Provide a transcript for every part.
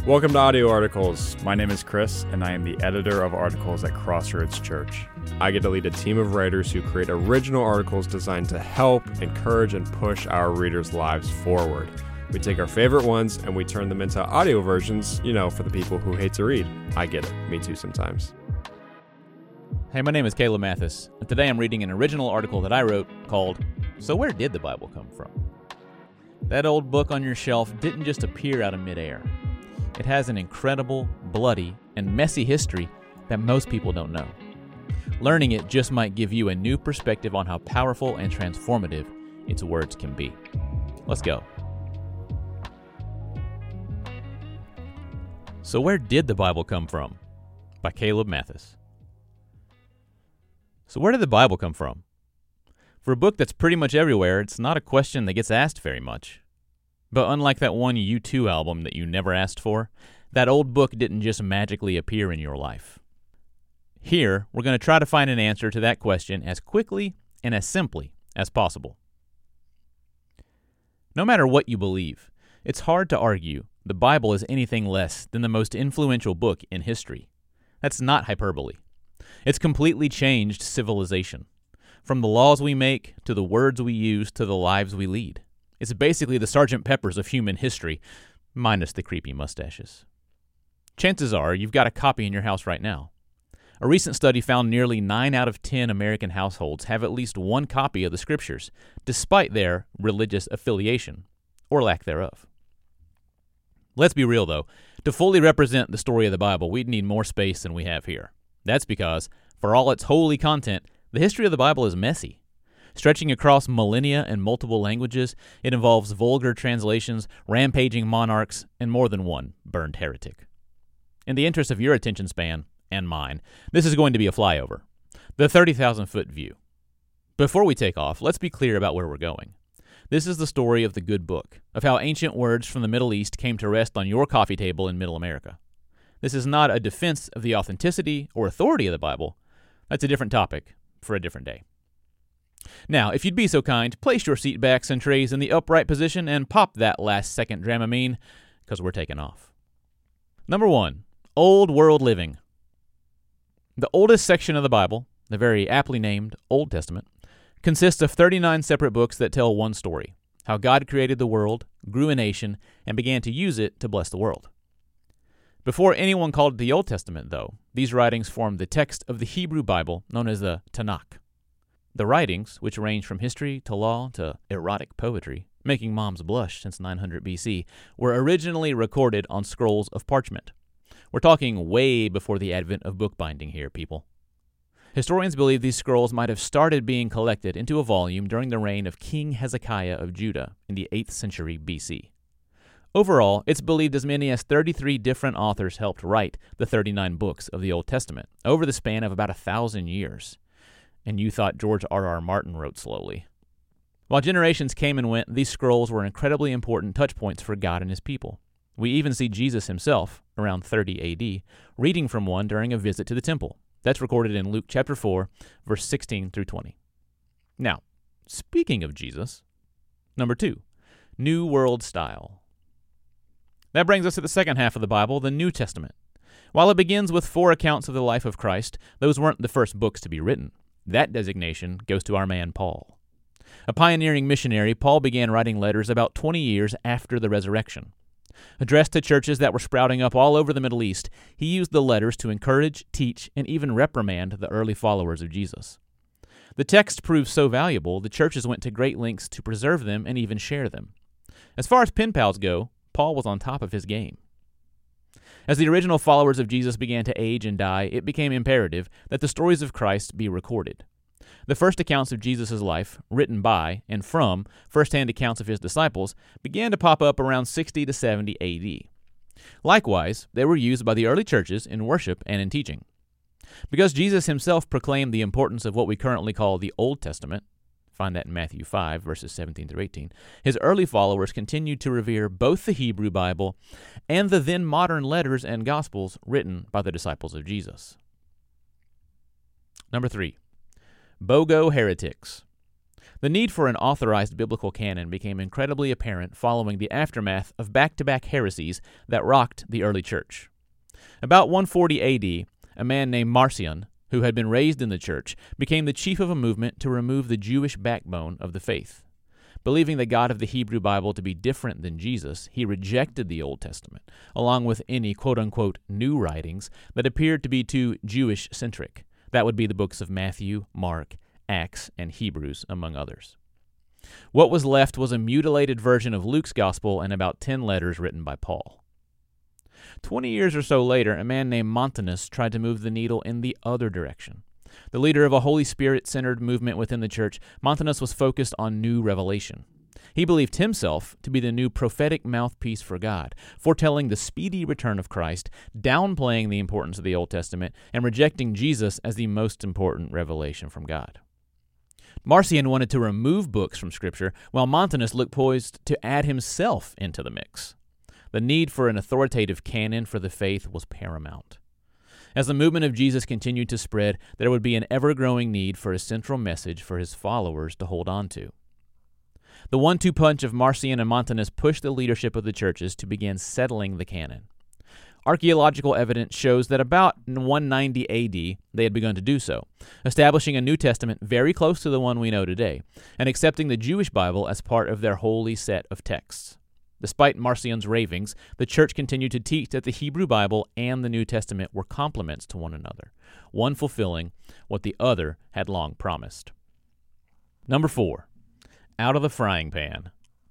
Welcome to Audio Articles. My name is Chris, and I am the editor of articles at Crossroads Church. I get to lead a team of writers who create original articles designed to help, encourage, and push our readers' lives forward. We take our favorite ones and we turn them into audio versions, for the people who hate to read. I get it. Me too sometimes. Hey, my name is Caleb Mathis, and today I'm reading an original article that I wrote called, So Where Did the Bible Come From? That old book on your shelf didn't just appear out of midair. It has an incredible, bloody, and messy history that most people don't know. Learning it just might give you a new perspective on how powerful and transformative its words can be. Let's go. So Where Did the Bible Come From? By Caleb Mathis. So where did the Bible come from? For a book that's pretty much everywhere, it's not a question that gets asked very much. But unlike that one U2 album that you never asked for, that old book didn't just magically appear in your life. Here, we're going to try to find an answer to that question as quickly and as simply as possible. No matter what you believe, it's hard to argue the Bible is anything less than the most influential book in history. That's not hyperbole. It's completely changed civilization. From the laws we make, to the words we use, to the lives we lead. It's basically the Sgt. Peppers of human history, minus the creepy mustaches. Chances are you've got a copy in your house right now. A recent study found nearly 9 out of 10 American households have at least one copy of the Scriptures, despite their religious affiliation, or lack thereof. Let's be real, though. To fully represent the story of the Bible, we'd need more space than we have here. That's because, for all its holy content, the history of the Bible is messy. Stretching across millennia and multiple languages, it involves vulgar translations, rampaging monarchs, and more than one burned heretic. In the interest of your attention span, and mine, this is going to be a flyover. The 30,000-foot view. Before we take off, let's be clear about where we're going. This is the story of the good book, of how ancient words from the Middle East came to rest on your coffee table in Middle America. This is not a defense of the authenticity or authority of the Bible. That's a different topic for a different day. Now, if you'd be so kind, place your seat backs and trays in the upright position and pop that last-second Dramamine, because we're taking off. Number 1, Old World Living. The oldest section of the Bible, the very aptly named Old Testament, consists of 39 separate books that tell one story, how God created the world, grew a nation, and began to use it to bless the world. Before anyone called it the Old Testament, though, these writings formed the text of the Hebrew Bible known as the Tanakh. The writings, which range from history to law to erotic poetry, making moms blush since 900 BC, were originally recorded on scrolls of parchment. We're talking way before the advent of bookbinding here, people. Historians believe these scrolls might have started being collected into a volume during the reign of King Hezekiah of Judah in the 8th century BC. Overall, it's believed as many as 33 different authors helped write the 39 books of the Old Testament over the span of about 1,000 years. And you thought George R.R. Martin wrote slowly. While generations came and went, these scrolls were incredibly important touchpoints for God and his people. We even see Jesus himself, around 30 A.D., reading from one during a visit to the temple. That's recorded in Luke chapter 4, verse 16 through 20. Now, speaking of Jesus, number 2, New World Style. That brings us to the second half of the Bible, the New Testament. While it begins with 4 accounts of the life of Christ, those weren't the first books to be written. That designation goes to our man Paul. A pioneering missionary, Paul began writing letters about 20 years after the resurrection. Addressed to churches that were sprouting up all over the Middle East, he used the letters to encourage, teach, and even reprimand the early followers of Jesus. The text proved so valuable, the churches went to great lengths to preserve them and even share them. As far as pen pals go, Paul was on top of his game. As the original followers of Jesus began to age and die, it became imperative that the stories of Christ be recorded. The first accounts of Jesus' life, written by and from first-hand accounts of his disciples, began to pop up around 60 to 70 A.D. Likewise, they were used by the early churches in worship and in teaching. Because Jesus himself proclaimed the importance of what we currently call the Old Testament, find that in Matthew 5, verses 17 through 18, his early followers continued to revere both the Hebrew Bible and the then modern letters and Gospels written by the disciples of Jesus. Number 3, BOGO heretics. The need for an authorized biblical canon became incredibly apparent following the aftermath of back-to-back heresies that rocked the early church. About 140 AD, a man named Marcion, who had been raised in the church, became the chief of a movement to remove the Jewish backbone of the faith. Believing the God of the Hebrew Bible to be different than Jesus, he rejected the Old Testament, along with any quote-unquote new writings that appeared to be too Jewish-centric. That would be the books of Matthew, Mark, Acts, and Hebrews, among others. What was left was a mutilated version of Luke's Gospel and about 10 letters written by Paul. 20 years or so later, a man named Montanus tried to move the needle in the other direction. The leader of a Holy Spirit-centered movement within the church, Montanus was focused on new revelation. He believed himself to be the new prophetic mouthpiece for God, foretelling the speedy return of Christ, downplaying the importance of the Old Testament, and rejecting Jesus as the most important revelation from God. Marcion wanted to remove books from Scripture, while Montanus looked poised to add himself into the mix. The need for an authoritative canon for the faith was paramount. As the movement of Jesus continued to spread, there would be an ever-growing need for a central message for his followers to hold on to. The 1-2 punch of Marcion and Montanus pushed the leadership of the churches to begin settling the canon. Archaeological evidence shows that about 190 AD they had begun to do so, establishing a New Testament very close to the one we know today, and accepting the Jewish Bible as part of their holy set of texts. Despite Marcion's ravings, the church continued to teach that the Hebrew Bible and the New Testament were complements to one another, one fulfilling what the other had long promised. Number 4, out of the frying pan.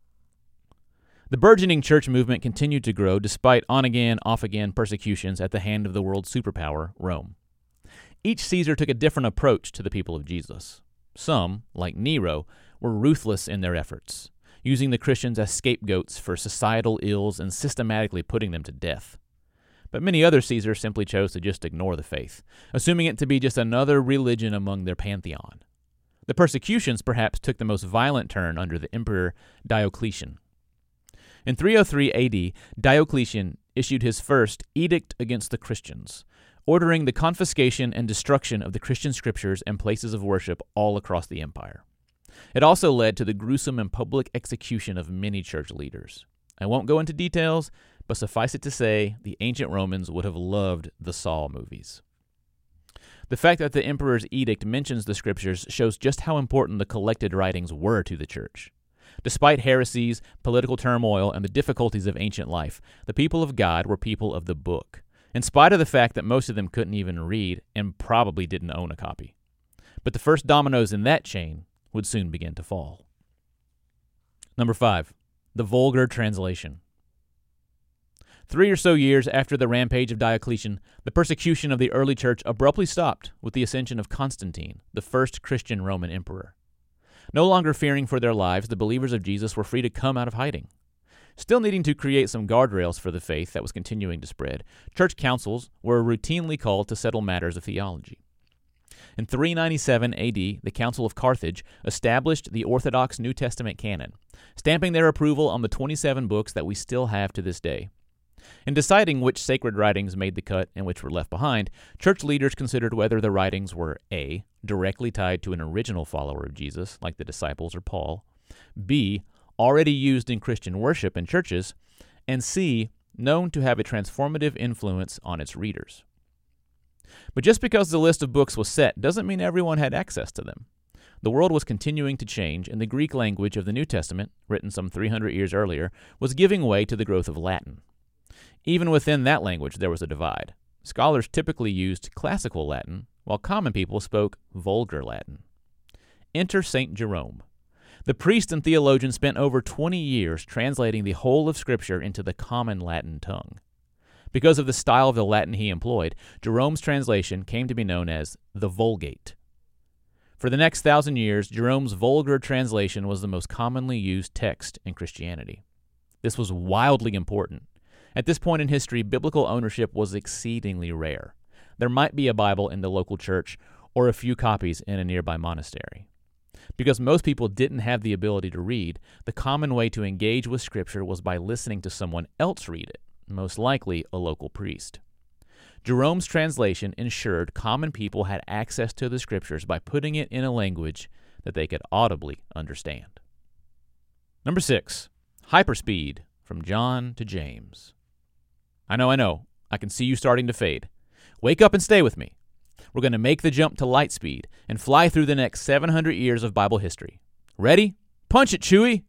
The burgeoning church movement continued to grow despite on-again, off-again persecutions at the hand of the world superpower, Rome. Each Caesar took a different approach to the people of Jesus. Some, like Nero, were ruthless in their efforts, using the Christians as scapegoats for societal ills and systematically putting them to death. But many other Caesars simply chose to just ignore the faith, assuming it to be just another religion among their pantheon. The persecutions perhaps took the most violent turn under the Emperor Diocletian. In 303 AD, Diocletian issued his first edict against the Christians, ordering the confiscation and destruction of the Christian scriptures and places of worship all across the empire. It also led to the gruesome and public execution of many church leaders. I won't go into details, but suffice it to say, the ancient Romans would have loved the Saw movies. The fact that the emperor's edict mentions the scriptures shows just how important the collected writings were to the church. Despite heresies, political turmoil, and the difficulties of ancient life, the people of God were people of the book, in spite of the fact that most of them couldn't even read and probably didn't own a copy. But the first dominoes in that chain would soon begin to fall. Number 5, the Vulgar Translation. 3 or so years after the rampage of Diocletian, the persecution of the early church abruptly stopped with the ascension of Constantine, the first Christian Roman emperor. No longer fearing for their lives, the believers of Jesus were free to come out of hiding. Still needing to create some guardrails for the faith that was continuing to spread, church councils were routinely called to settle matters of theology. In 397 AD, the Council of Carthage established the Orthodox New Testament canon, stamping their approval on the 27 books that we still have to this day. In deciding which sacred writings made the cut and which were left behind, church leaders considered whether the writings were A, directly tied to an original follower of Jesus, like the disciples or Paul, B, already used in Christian worship in churches, and C, known to have a transformative influence on its readers. But just because the list of books was set doesn't mean everyone had access to them. The world was continuing to change, and the Greek language of the New Testament, written some 300 years earlier, was giving way to the growth of Latin. Even within that language, there was a divide. Scholars typically used classical Latin, while common people spoke vulgar Latin. Enter St. Jerome. The priest and theologian spent over 20 years translating the whole of Scripture into the common Latin tongue. Because of the style of the Latin he employed, Jerome's translation came to be known as the Vulgate. For the next 1,000 years, Jerome's vulgar translation was the most commonly used text in Christianity. This was wildly important. At this point in history, biblical ownership was exceedingly rare. There might be a Bible in the local church or a few copies in a nearby monastery. Because most people didn't have the ability to read, the common way to engage with Scripture was by listening to someone else read it, most likely a local priest. Jerome's translation ensured common people had access to the Scriptures by putting it in a language that they could audibly understand. Number 6, hyperspeed from John to James. I know. I can see you starting to fade. Wake up and stay with me. We're going to make the jump to light speed and fly through the next 700 years of Bible history. Ready? Punch it, Chewie!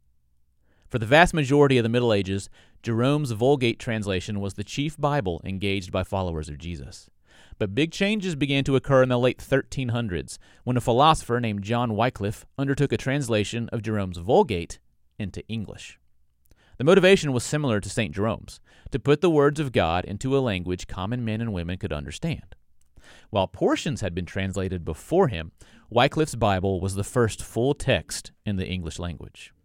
For the vast majority of the Middle Ages, Jerome's Vulgate translation was the chief Bible engaged by followers of Jesus. But big changes began to occur in the late 1300s when a philosopher named John Wycliffe undertook a translation of Jerome's Vulgate into English. The motivation was similar to St. Jerome's, to put the words of God into a language common men and women could understand. While portions had been translated before him, Wycliffe's Bible was the first full text in the English language.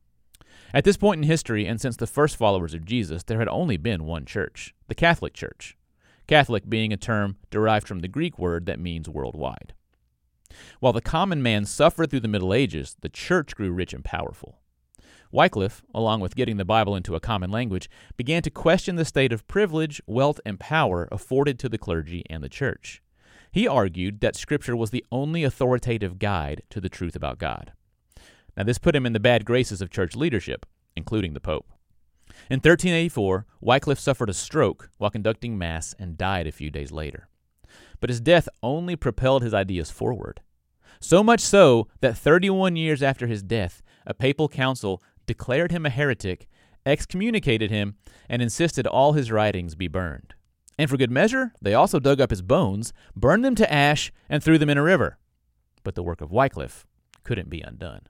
At this point in history, and since the first followers of Jesus, there had only been one church, the Catholic Church. Catholic being a term derived from the Greek word that means worldwide. While the common man suffered through the Middle Ages, the church grew rich and powerful. Wycliffe, along with getting the Bible into a common language, began to question the state of privilege, wealth, and power afforded to the clergy and the church. He argued that Scripture was the only authoritative guide to the truth about God. Now, this put him in the bad graces of church leadership, including the Pope. In 1384, Wycliffe suffered a stroke while conducting Mass and died a few days later. But his death only propelled his ideas forward. So much so that 31 years after his death, a papal council declared him a heretic, excommunicated him, and insisted all his writings be burned. And for good measure, they also dug up his bones, burned them to ash, and threw them in a river. But the work of Wycliffe couldn't be undone.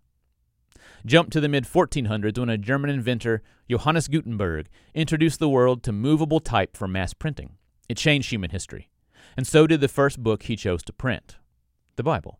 Jump to the mid-1400s when a German inventor, Johannes Gutenberg, introduced the world to movable type for mass printing. It changed human history. And so did the first book he chose to print, the Bible.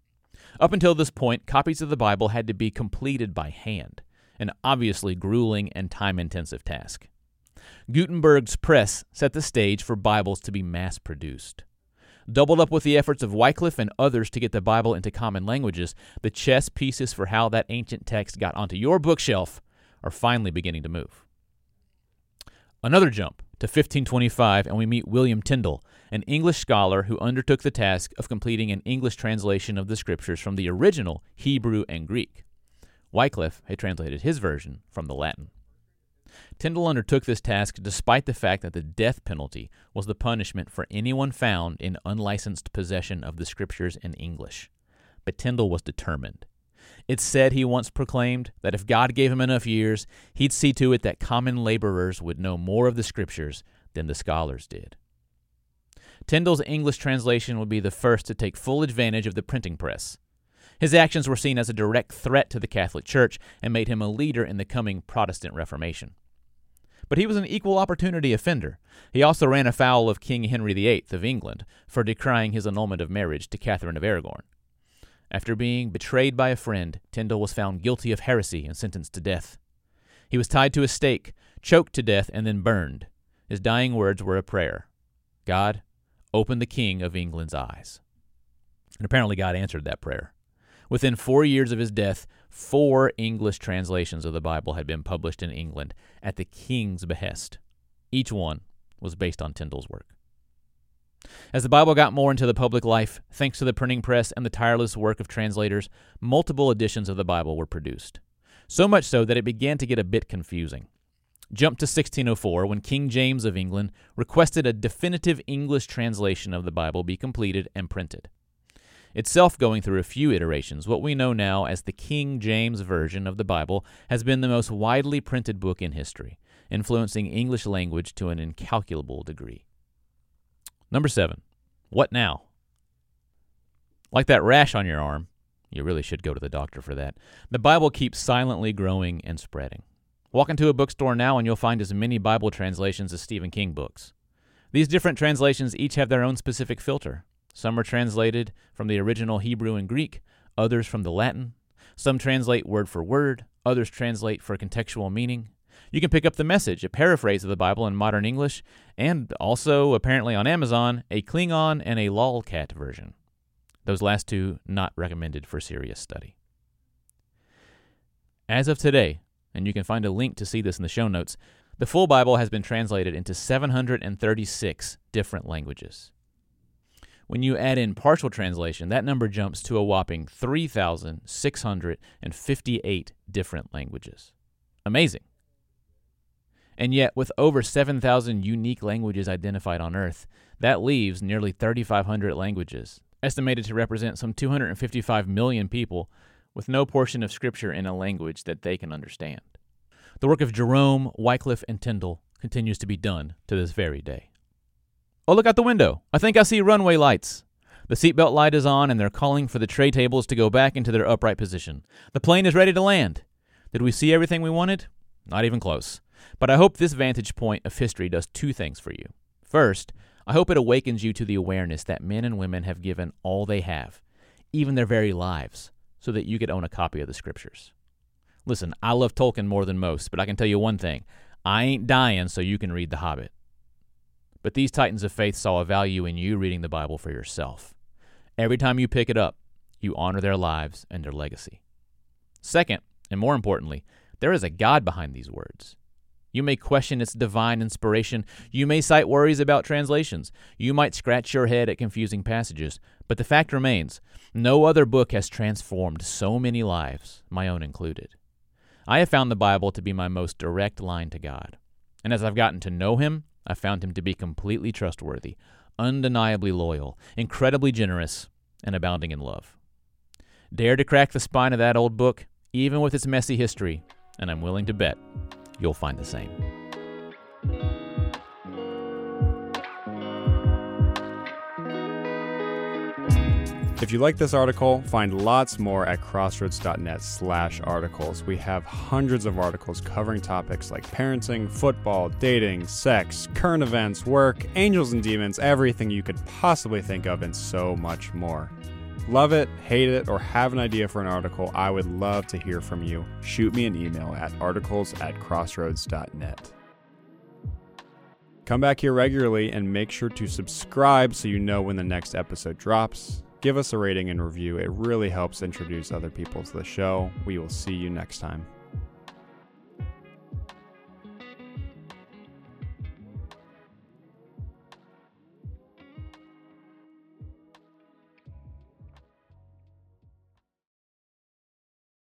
Up until this point, copies of the Bible had to be completed by hand, an obviously grueling and time-intensive task. Gutenberg's press set the stage for Bibles to be mass-produced. Doubled up with the efforts of Wycliffe and others to get the Bible into common languages, the chess pieces for how that ancient text got onto your bookshelf are finally beginning to move. Another jump to 1525, and we meet William Tyndale, an English scholar who undertook the task of completing an English translation of the Scriptures from the original Hebrew and Greek. Wycliffe had translated his version from the Latin. Tyndale undertook this task despite the fact that the death penalty was the punishment for anyone found in unlicensed possession of the Scriptures in English. But Tyndale was determined. It's said he once proclaimed that if God gave him enough years, he'd see to it that common laborers would know more of the Scriptures than the scholars did. Tyndale's English translation would be the first to take full advantage of the printing press. His actions were seen as a direct threat to the Catholic Church and made him a leader in the coming Protestant Reformation. But he was an equal opportunity offender. He also ran afoul of King Henry VIII of England for decrying his annulment of marriage to Catherine of Aragon. After being betrayed by a friend, Tyndale was found guilty of heresy and sentenced to death. He was tied to a stake, choked to death, and then burned. His dying words were a prayer. God, open the King of England's eyes. And apparently God answered that prayer. Within 4 years of his death, 4 English translations of the Bible had been published in England at the king's behest. Each one was based on Tyndale's work. As the Bible got more into the public life, thanks to the printing press and the tireless work of translators, multiple editions of the Bible were produced. So much so that it began to get a bit confusing. Jump to 1604 when King James of England requested a definitive English translation of the Bible be completed and printed. Itself going through a few iterations, what we know now as the King James Version of the Bible has been the most widely printed book in history, influencing English language to an incalculable degree. Number 7. What now? Like that rash on your arm, you really should go to the doctor for that. The Bible keeps silently growing and spreading. Walk into a bookstore now and you'll find as many Bible translations as Stephen King books. These different translations each have their own specific filter. Some are translated from the original Hebrew and Greek, others from the Latin. Some translate word for word, others translate for contextual meaning. You can pick up The Message, a paraphrase of the Bible in modern English, and also, apparently on Amazon, a Klingon and a Lolcat version. Those last two not recommended for serious study. As of today, and you can find a link to see this in the show notes, the full Bible has been translated into 736 different languages. When you add in partial translation, that number jumps to a whopping 3,658 different languages. Amazing. And yet, with over 7,000 unique languages identified on Earth, that leaves nearly 3,500 languages, estimated to represent some 255 million people, with no portion of Scripture in a language that they can understand. The work of Jerome, Wycliffe, and Tyndale continues to be done to this very day. Oh, look out the window. I think I see runway lights. The seatbelt light is on, and they're calling for the tray tables to go back into their upright position. The plane is ready to land. Did we see everything we wanted? Not even close. But I hope this vantage point of history does two things for you. First, I hope it awakens you to the awareness that men and women have given all they have, even their very lives, so that you could own a copy of the Scriptures. Listen, I love Tolkien more than most, but I can tell you one thing. I ain't dying so you can read The Hobbit. But these titans of faith saw a value in you reading the Bible for yourself. Every time you pick it up, you honor their lives and their legacy. Second, and more importantly, there is a God behind these words. You may question its divine inspiration. You may cite worries about translations. You might scratch your head at confusing passages. But the fact remains, no other book has transformed so many lives, my own included. I have found the Bible to be my most direct line to God. And as I've gotten to know Him, I found Him to be completely trustworthy, undeniably loyal, incredibly generous, and abounding in love. Dare to crack the spine of that old book, even with its messy history, and I'm willing to bet you'll find the same. If you like this article, find lots more at crossroads.net/articles. We have hundreds of articles covering topics like parenting, football, dating, sex, current events, work, angels and demons, everything you could possibly think of, and so much more. Love it, hate it, or have an idea for an article, I would love to hear from you. Shoot me an email at articles@crossroads.net. Come back here regularly and make sure to subscribe so you know when the next episode drops. Give us a rating and review. It really helps introduce other people to the show. We will see you next time.